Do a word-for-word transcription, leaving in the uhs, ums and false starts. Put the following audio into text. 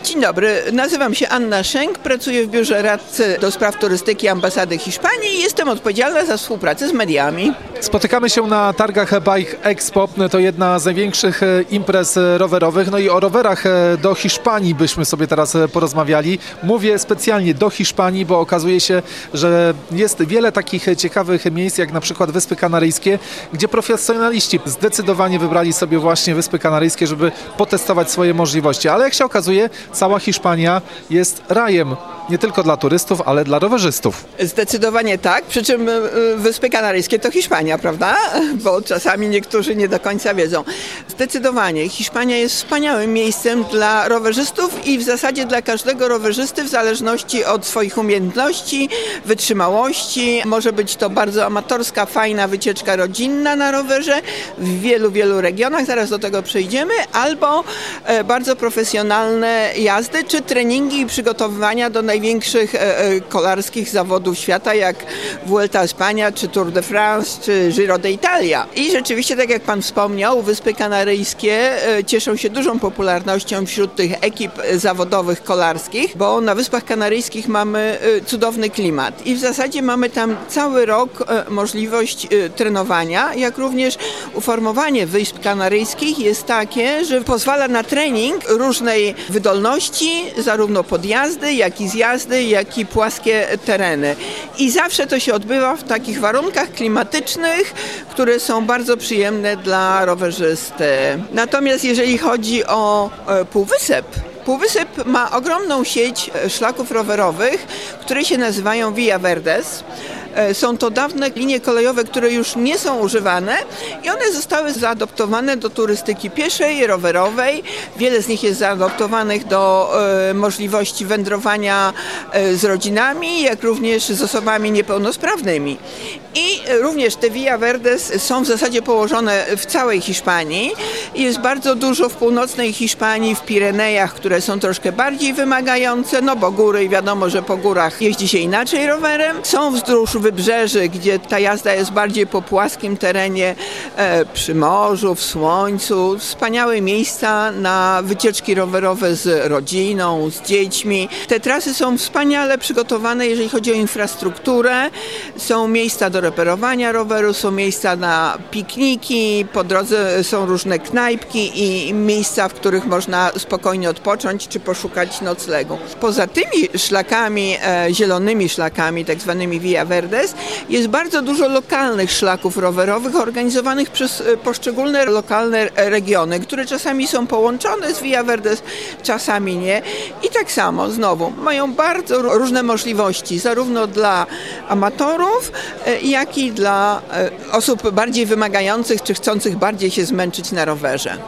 Dzień dobry, nazywam się Anna Szenk, pracuję w biurze radcy do spraw turystyki Ambasady Hiszpanii i jestem odpowiedzialna za współpracę z mediami. Spotykamy się na targach Bike Expo, to jedna z największych imprez rowerowych. No i o rowerach do Hiszpanii byśmy sobie teraz porozmawiali. Mówię specjalnie do Hiszpanii, bo okazuje się, że jest wiele takich ciekawych miejsc, jak na przykład Wyspy Kanaryjskie, gdzie profesjonaliści zdecydowanie wybrali sobie właśnie Wyspy Kanaryjskie, żeby potestować swoje możliwości. Ale jak się okazuje, cała Hiszpania jest rajem nie tylko dla turystów, ale dla rowerzystów. Zdecydowanie tak, przy czym Wyspy Kanaryjskie to Hiszpania, prawda? Bo czasami niektórzy nie do końca wiedzą. Zdecydowanie Hiszpania jest wspaniałym miejscem dla rowerzystów i w zasadzie dla każdego rowerzysty w zależności od swoich umiejętności, wytrzymałości. Może być to bardzo amatorska, fajna wycieczka rodzinna na rowerze w wielu, wielu regionach, zaraz do tego przejdziemy, albo bardzo profesjonalne jazdy, czy treningi i przygotowywania do największych e, e, kolarskich zawodów świata, jak Vuelta a España, czy Tour de France, czy Giro d'Italia. I rzeczywiście, tak jak pan wspomniał, Wyspy Kanaryjskie e, cieszą się dużą popularnością wśród tych ekip zawodowych kolarskich, bo na Wyspach Kanaryjskich mamy e, cudowny klimat i w zasadzie mamy tam cały rok e, możliwość e, trenowania, jak również uformowanie Wysp Kanaryjskich jest takie, że pozwala na trening różnej wydolności, zarówno podjazdy, jak i zjazdy, jak i płaskie tereny. I zawsze to się odbywa w takich warunkach klimatycznych, które są bardzo przyjemne dla rowerzysty. Natomiast jeżeli chodzi o e, Półwysep, Półwysep ma ogromną sieć szlaków rowerowych, które się nazywają Via Verdes. Są to dawne linie kolejowe, które już nie są używane i one zostały zaadoptowane do turystyki pieszej, rowerowej. Wiele z nich jest zaadoptowanych do e, możliwości wędrowania e, z rodzinami, jak również z osobami niepełnosprawnymi. I również te Via Verdes są w zasadzie położone w całej Hiszpanii. Jest bardzo dużo w północnej Hiszpanii, w Pirenejach, które są troszkę bardziej wymagające, no bo góry, wiadomo, że po górach jeździ się inaczej rowerem. Są wzdłuż wybrzeży, gdzie ta jazda jest bardziej po płaskim terenie, e, przy morzu, w słońcu. Wspaniałe miejsca na wycieczki rowerowe z rodziną, z dziećmi. Te trasy są wspaniale przygotowane, jeżeli chodzi o infrastrukturę. Są miejsca do reperowania roweru, są miejsca na pikniki, po drodze są różne knajpki i miejsca, w których można spokojnie odpocząć czy poszukać noclegu. Poza tymi szlakami, e, zielonymi szlakami, tak zwanymi Via Verdes, jest bardzo dużo lokalnych szlaków rowerowych organizowanych przez poszczególne lokalne regiony, które czasami są połączone z Via Verdes, czasami nie. I tak samo, znowu, mają bardzo różne możliwości, zarówno dla amatorów, jak i dla osób bardziej wymagających, czy chcących bardziej się zmęczyć na rowerze.